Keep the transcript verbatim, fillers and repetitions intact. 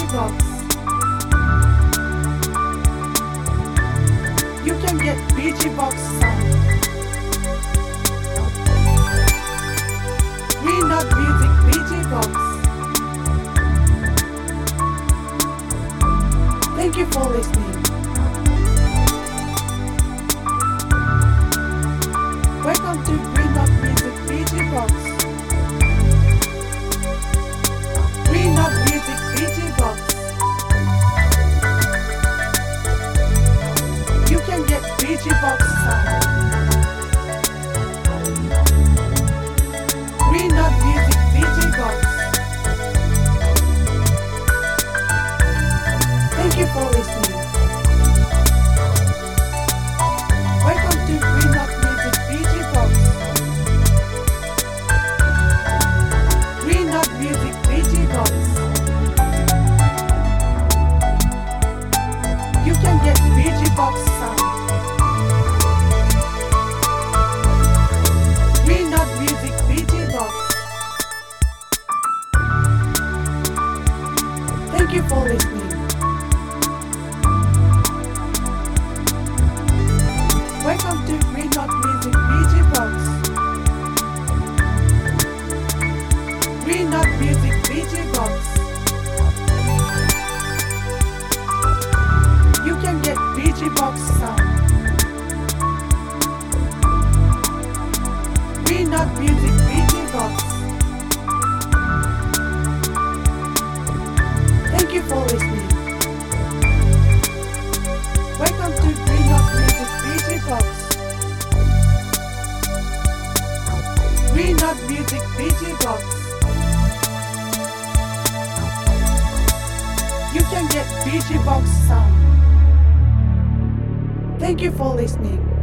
Box. You can get B G Box sound. Green Dot Music B G Box. Thank you for listening. Welcome to Green Dot Music B G Box. Green Dot Music B G Box. You can get B G Box sound. Green Dot Music B G Box. Thank you for listening. Welcome to Green Dot Music B G Box. Green Dot Music B G Box. You can get B G Box sound. Green Dot Music B G Box. Thank you for listening. Welcome to Green Dot Music B G Box. Green Dot Music B G Box. You can get B G Box sound. Green Dot Music B G Box. Thank you for listening. Welcome to Green Dot Music B G Box. Green Dot Music B G Box. You can get B G Box sound. Thank you for listening.